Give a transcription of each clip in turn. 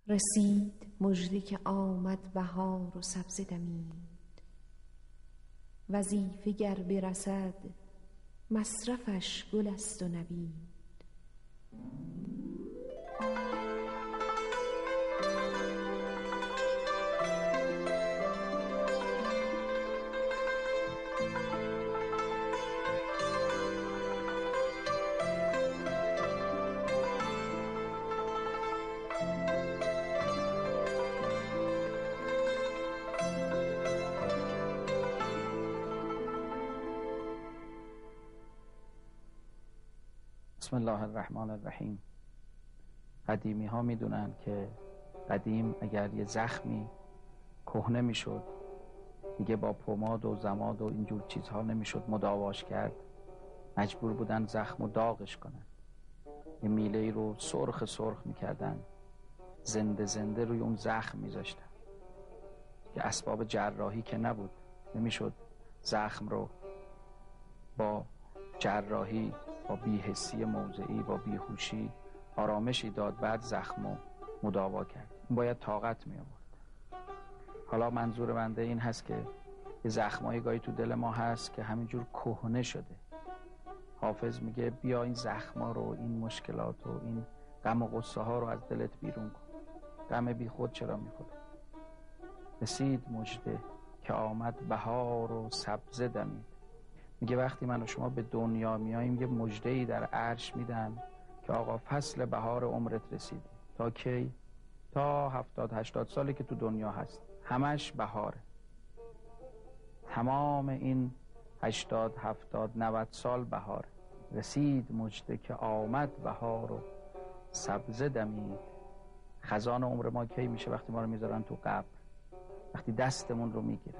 رسید مژده که آمد بهار و سبزه دمید، وظیفه گر برسد مصرفش گل است و نبید. بسم الله الرحمن الرحیم. قدیمی ها میدونن که قدیم اگر یه زخمی کهنه میشد دیگه با پماد و ضماد و اینجور چیزها نمیشد مداواش کرد، مجبور بودن زخم و داغش کنن. یه میله رو سرخ میکردن، زنده روی اون زخم میذاشتن. که اسباب جراحی که نبود، نمیشد زخم رو با جراحی، با بی‌حسی موضعی، با بیهوشی آرامشی داد، بعد زخمو مداوا کرد. این باید طاقت می آورد. حالا منظور بنده این هست که یه زخمایی گاهی تو دل ما هست که همینجور کهنه شده. حافظ میگه بیا این زخما رو، این مشکلات و این غم و غصه ها رو از دلت بیرون کن. غم بی خود چرا میخوره؟ رسید مژده که آمد بهار و سبزه دمید. میگه وقتی من و شما به دنیا میاییم یه مژده‌ای در عرش میدن که آقا فصل بهار عمرت رسیده. تا کی؟ تا 70-80 سالی که تو دنیا هست همش بهاره. تمام این 80-70-90 سال بهاره. رسید مژده که آمد بهار و سبزه دمید. خزان عمر ما کی میشه؟ وقتی ما رو میذارن تو قبر، وقتی دستمون رو میگیرن،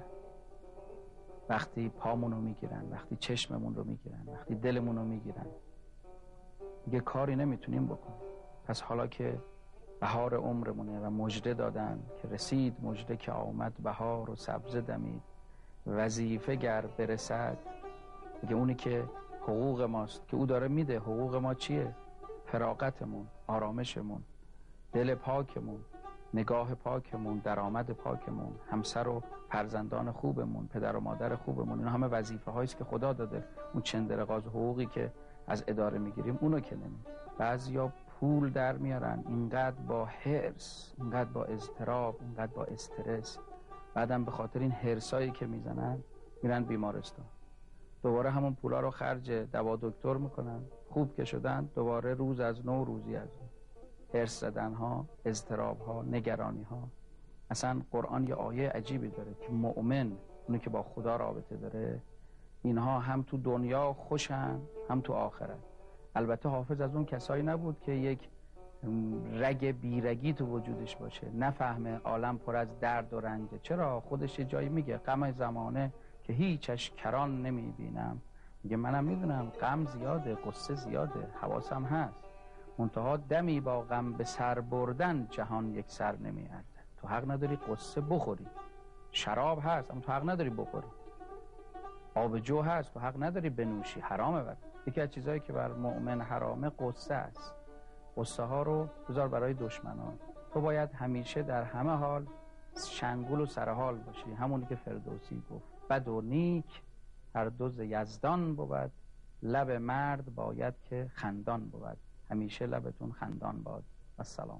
وقتی پامون رو میگیرن، وقتی چشممون رو میگیرن، وقتی دلمون رو میگیرن. دیگه کاری نمیتونیم بکنیم. پس حالا که بهار عمرمونه و مژده دادن که رسید مژده که آمد بهار و سبزه دمید، وظیفه گر برسد، دیگه اونی که حقوق ماست که او داره میده. حقوق ما چیه؟ فراغتمون، آرامشمون، دل پاکمون، نگاه پاکمون، درآمد پاکمون، همسر و فرزندان خوبمون، پدر و مادر خوبمون. اینا همه وظیفه هاییست که خدا داده. اون چندرغاز حقوقی که از اداره میگیریم اونو که نمیده. بعضیا پول در میارن اینقدر با حرص، اینقدر با اضطراب، اینقدر با استرس، بعدم به خاطر این حرصایی که میزنن میرن بیمارستان. دوباره همون پولا رو خرج دوا دکتر میکنن. خوب که شدن دوباره روز از نو روزی از نو. حرص زدن ها، اضطراب ها، نگرانی ها. اصلا قرآن یه آیه عجیبی داره که مؤمن، اونی که با خدا رابطه داره، اینها هم تو دنیا خوشن هم تو آخرت. البته حافظ از اون کسایی نبود که یک رگ بیرگی تو وجودش باشه، نفهمه عالم پر از درد و رنجه. چرا؟ خودش یه جایی میگه غم زمانه که هیچش کران نمیبینم. میگه منم میدونم غم زیاده، قصه زیاده، حواسم هست، منتها دمی با غم به سر بردن جهان یک سر نمیارزد. تو حق نداری قصه بخوری. شراب هست اما تو حق نداری بخوری. آب جو هست تو حق نداری بنوشی، حرامه. بر یکی از چیزایی که بر مؤمن حرامه قصه است. قصه ها رو بذار برای دشمنان. تو باید همیشه در همه حال شنگول و سرحال باشی. همونی که فردوسی گفت بد و نیک هر دو ز یزدان بود، لب مرد باید که خندان بود. همیشه لبتون خندان باد. السلام.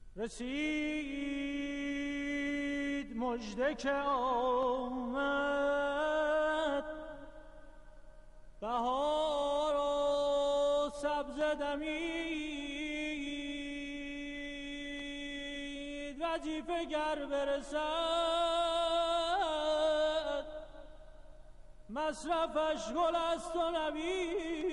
رسید مژده که آمد بهار و سبزه دمید، وظیفه گر برسد مصرفش گل است و نبید.